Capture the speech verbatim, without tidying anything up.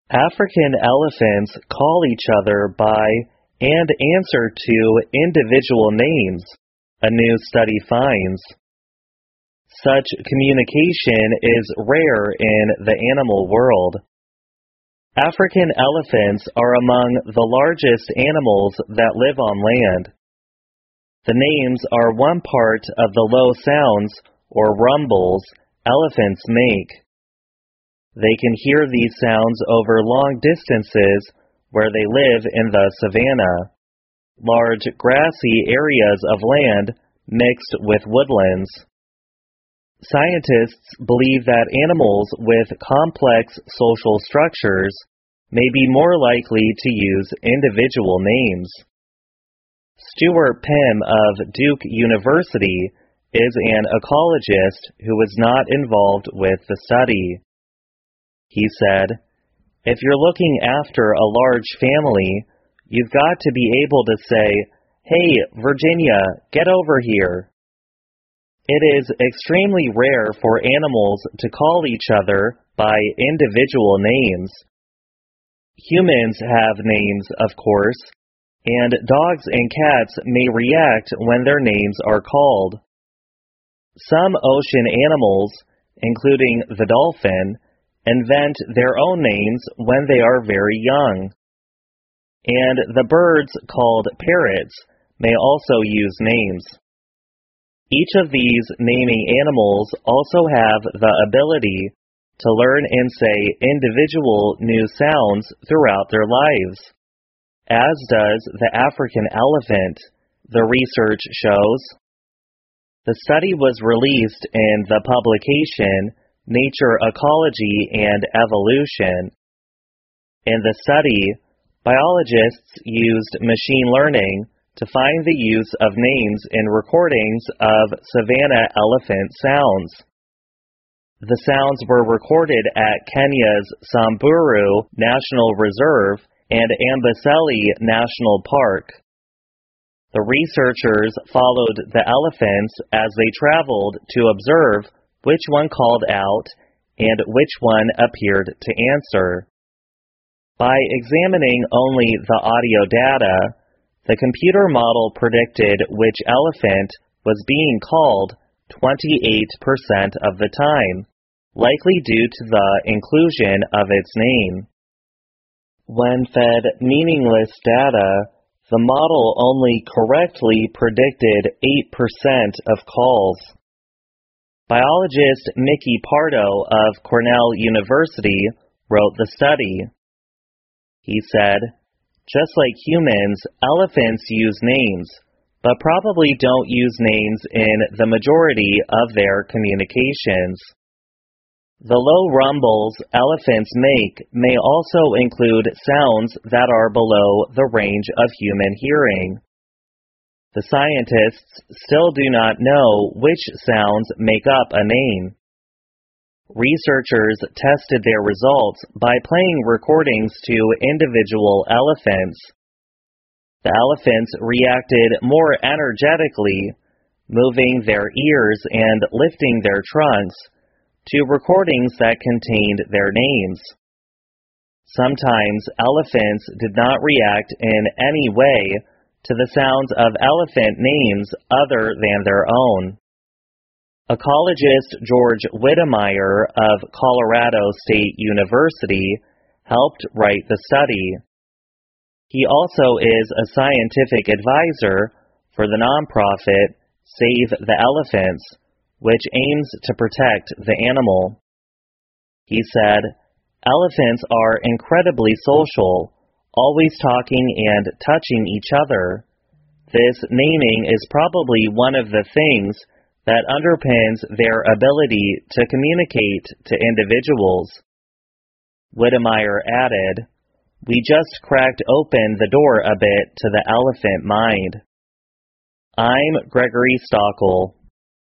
African elephants call each other by and answer to individual names, a new study finds. Such communication is rare in the animal world. African elephants are among the largest animals that live on land. The names are one part of the low sounds, or rumbles, elephants make. They can hear these sounds over long distances where they live in the savanna, large grassy areas of land mixed with woodlands. Scientists believe that animals with complex social structures may be more likely to use individual names. Stuart Pimm of Duke University is an ecologist who was not involved with the study. He said, "If you're looking after a large family, you've got to be able to say, 'Hey, Virginia, get over here.' It is extremely rare for animals to call each other by individual names. Humans have names, of course, and dogs and cats may react when their names are called. Some ocean animals, including the dolphin, invent their own names when they are very young. And the birds called parrots may also use names. Each of these naming animals also have the ability to learn and say individual new sounds throughout their lives, as does the African elephant, the research shows." The study was released in the publication Nature Ecology and Evolution. In the study, biologists used machine learning to find the use of names in recordings of savanna elephant sounds. The sounds were recorded at Kenya's Samburu National Reserve and Amboseli National Park. The researchers followed the elephants as they traveled to observe which one called out and which one appeared to answer. By examining only the audio data, the computer model predicted which elephant was being called twenty-eight percent of the time, likely due to the inclusion of its name. When fed meaningless data, the model only correctly predicted eight percent of calls. Biologist Mickey Pardo of Cornell University wrote the study. He said, "Just like humans, elephants use names, but probably don't use names in the majority of their communications. The low rumbles elephants make may also include sounds that are below the range of human hearing. The scientists still do not know which sounds make up a name." Researchers tested their results by playing recordings to individual elephants. The elephants reacted more energetically, moving their ears and lifting their trunks, to recordings that contained their names. Sometimes elephants did not react in any way to the sounds of elephant names other than their own. Ecologist George Whittemire of Colorado State University helped write the study. He also is a scientific advisor for the nonprofit Save the Elephants, which aims to protect the animal. He said, "Elephants are incredibly social, always talking and touching each other. This naming is probably one of the things that underpins their ability to communicate to individuals." Whittemire added, "We just cracked open the door a bit to the elephant mind." I'm Gregory Stockel.